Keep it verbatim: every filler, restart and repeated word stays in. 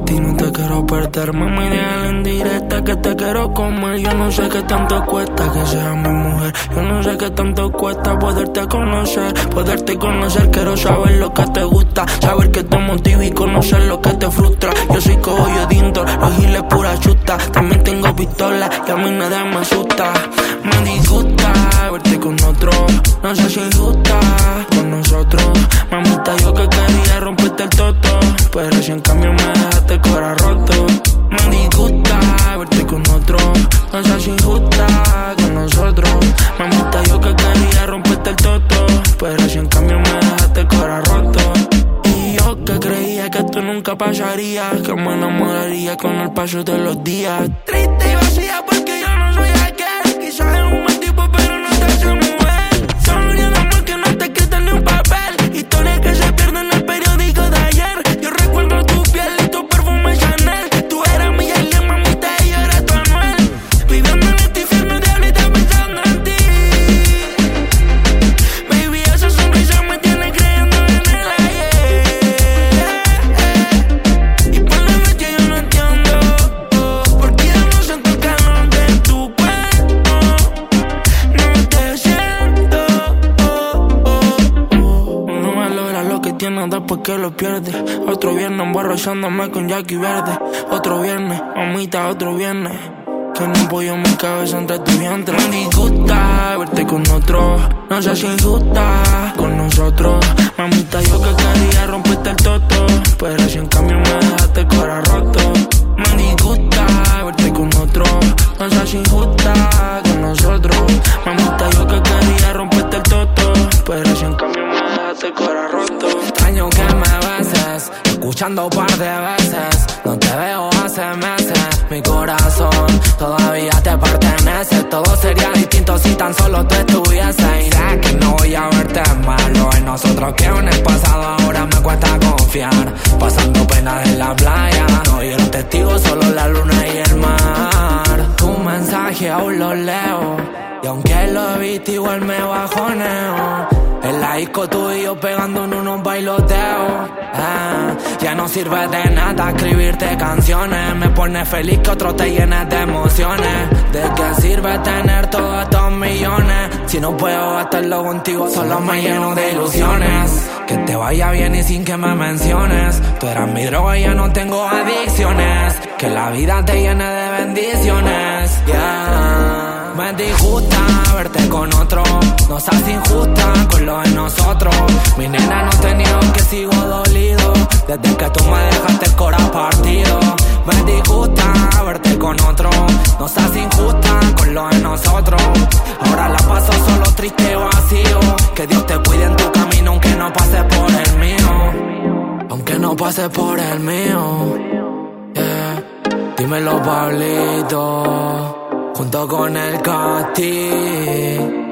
ti no te quiero perder. Mami, déjala en directa que te quiero comer. Yo no sé qué tanto cuesta que seas mi mujer. Yo no sé qué tanto cuesta poderte conocer. Poderte conocer, quiero saber lo que te gusta. Saber que te motiva y conocer lo que te frustra. Yo soy cogollo de indoor, los giles pura chuta. También tengo pistola y a mí nada me asusta. Me disgusta verte con otro, no sé si injusta con nosotros. Mamita, yo que quería romperte el toto, pero si en cambio me dejaste el corazón roto. Me disgusta verte con otro, no sé si injusta con nosotros. Mamita, yo que quería romperte el toto, pero si en cambio me dejaste el corazón roto. Y yo que creía que esto nunca pasaría, que me enamoraría con el paso de los días. Triste y vacía porque yo no soy aquel. Quizás es un buen tipo pero no te hace mujer. Sonríe de amor que no te escrito ni un papel. Historias que se pierden en el periódico de ayer. Yo recuerdo tu piel y tu perfume Chanel. Tú eras mi alien, mamita, y yo era tu Anuel. Viviendo en este infierno de ahorita pensando en ti. Baby, esa sonrisa me tiene creyendo en el ayer. Y por la noche yo no entiendo porque ya no siento el calor de tu cuerpo. No te siento. Uno valora lo que tiene después que lo pierde. Otro viernes emborrachándome con Jackie Verde. Otro viernes, mamita, otro viernes que no apoyo mi cabeza entre tu vientre. Me disgusta verte con otro, no sé si injusta con nosotros. Mamita, yo que quería romperte el toto, pero si en cambio me dejaste el corazón roto. Me disgusta verte con otro, no sé si injusta con nosotros. Mamita, yo que quería romperte el toto, pero si en cambio me dejaste el corazón roto. Extraño que me beses, escuchando un par de veces. No te veo hace meses, mi corazón todavía te pertenece. Todo sería distinto si tan solo tú estuvieses. Y sé que no voy a verte malo en nosotros, que en el pasado ahora me cuesta confiar. Pasando penas en la playa, no vieron testigos, solo la luna y el mar. Tu mensaje aún lo leo, y aunque lo he visto igual me bajoneo. En la disco tú y yo pegando en unos bailoteos. Ah, ya no sirve de nada escribirte canciones. Me pone feliz que otro te llene de emociones. ¿De qué sirve tener todos estos millones si no puedo gastarlo contigo? Solo me lleno de ilusiones. Que te vaya bien y sin que me menciones. Tú eras mi droga y ya no tengo adicciones. Que la vida te llene de bendiciones. Yeah. Me disgusta verte con otro, no seas injusta con lo de nosotros. Mi nena, no te niego que sigo dolido desde que tú me dejaste el corazón partido. Me disgusta verte con otro, no seas injusta con lo de nosotros. Ahora la paso solo triste y vacío. Que Dios te cuide en tu camino aunque no pase por el mío. Aunque no pase por el mío, yeah. Dímelo, Pablito, junto con el Cati.